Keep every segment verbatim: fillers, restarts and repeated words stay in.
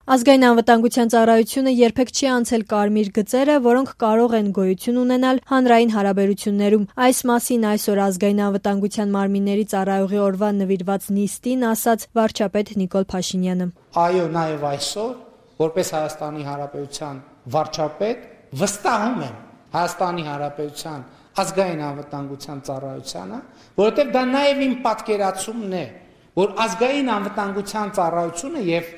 Ազգային անվտանգության ծառայությունը երբեք չի անցել կարմիր գծերը, որոնք կարող են գոյություն ունենալ հանրային հարաբերություններում։ Այս մասին այսօր Ազգային անվտանգության մարմինների ծառայողի օրվան նվիրված նիստին ասաց վարչապետ Նիկոլ Փաշինյանը։ Այո, նաև այսօր, որպես Հայաստանի Հանրապետության վարչապետ, վստահում եմ Հայաստանի Հանրապետության Ազգային անվտանգության ծառայությանը, որովհետև դա նաև իմ պատկերացումն է, որ Ազգային անվտանգության ծառայությունը եւ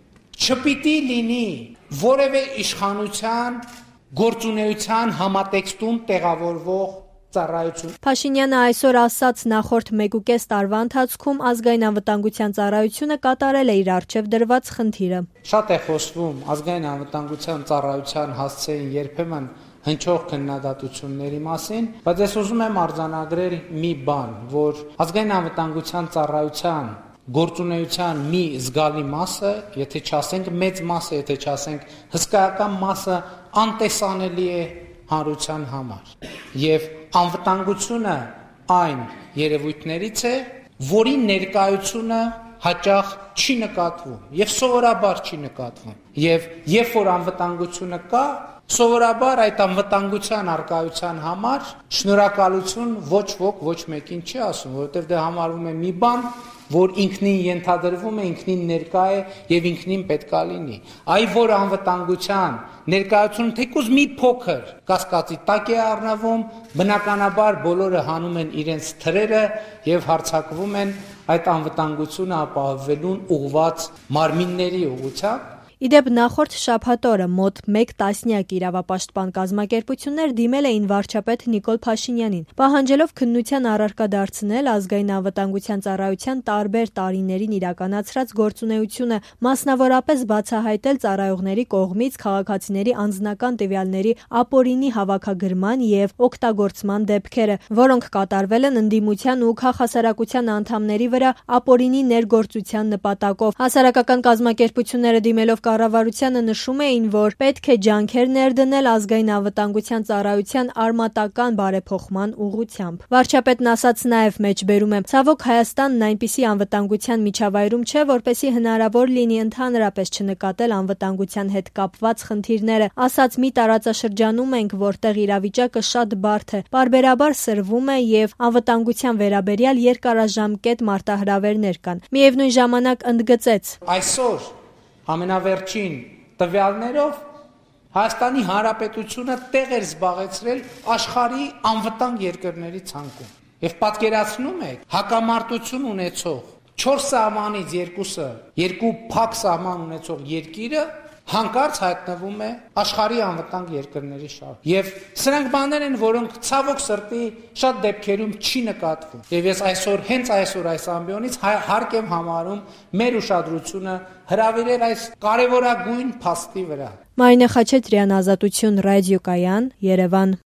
չպիտի լինի որևէ իշխանության գործունեության համատեքստում տեղավորվող ծառայություն։ Փաշինյանը այսօր ասաց նախորդ մեկուկես տարվա ընթացքում Ազգային անվտանգության ծառայությունը կատարել է իր առջև դրված խնդիրը։ Շատ է խոսվում Ազգային անվտանգության ծառայության հասցեին երբեմն հնչող քննադատությունների մասին, բայց ես ուզում եմ արձանագրել մի բան, որ Ազգային անվտանգության ծառայության գործունեության մի զգալի մասը, եթե չասենք մեծ մասը, եթե չասենք հսկայական մասը անտեսանելի է հանրության համար։ Եվ անվտանգությունը այն երևույթներից է, որի ներկայությունը հաճախ չի նկատվում եւ սովորաբար չի նկատվում։ Եվ երբ որ անվտանգությունը կա, սովորաբար այդ անվտանգության արկայության համար շնորհակալություն ոչ ոք ոչ մեկին չի ասում, որովհետեւ դա համարվում է մի բան, որ ինքնին ենթադրվում է, ինքնին ներկա է եւ ինքնին պետքա լինի։ Այ որ անվտանգության ներկայությունը թեկուզ մի փոքր կասկածի տակ է առնվում, բնականաբար բոլորը հանում են իրենց թրերը եւ հարձակվում են այդ անվտանգությունը ապահովելուն ուղղված մարմինների ուղղությամբ։ Իդեպ նախորդ շաբաթ օրը մոտ մեկ տասնյակ իրավապաշտպան կազմակերպություններ դիմել էին վարչապետ Նիկոլ Փաշինյանին, պահանջելով քննության առարկա դարձնել Ազգային անվտանգության ծառայության տարբեր տարիներին իրականացրած գործունեությունը, մասնավորապես բացահայտել ծառայողների կողմից քաղաքացիների անձնական տվյալների ապօրինի հավաքագրման եւ օգտագործման դեպքերը, որոնք կատարվել են ընդդիմության ու քաղաքասարակության անդամների վրա ապօրինի ներգործության նպատակով։ Հասարակական կազմակերպությունները դիմելով կառավարությանը նշում էին, որ պետք է ջանքեր ներդնել Ազգային անվտանգության ծառայության արմատական բարեփոխման ուղղությամբ։ Վարչապետն ասաց նաև մեջբերում է. «Ցավոք Հայաստանն այնպիսի անվտանգության միջավայրում չէ, որպեսզի հնարավոր լինի ընդհանրապես չնկատել անվտանգության հետ կապված խնդիրները։ Ասաց մի տարածաշրջանում ենք, որտեղ իրավիճակը շատ բարդ է, պարբերաբար սրվում է եւ անվտանգության վերաբերյալ երկարաժամկետ մարտահրավերներ կան»։ Միևնույն ժամանակ ընդգծեց. «Այսօր ամենավերջին տվյալներով Հայաստանի Հանրապետությունը տեղ էր զբաղեցրել աշխարհի անվտանգ երկրների ցանկում։ Եվ պատկերացնում եք, հակամարտություն ունեցող չորս սահմանից երկուսը, երկու փակ սահման ունեցող երկիրը հանկարծ հայտնվում է աշխարհի անվտանգ երկրների շարքում։ Եվ սրանք բաներ են, որոնք ցավոք սրտի շատ դեպքերում չի նկատվում։ Եվ ես այսօր հենց այսօր այս ամբիոնից հարկ եմ համարում մեր ուշադրությունը հրավիրել այս կարևորագույն փաստի վրա»։ Մարինե Խաչատրյան, Ազատություն, Ռադիոկայան, Երևան։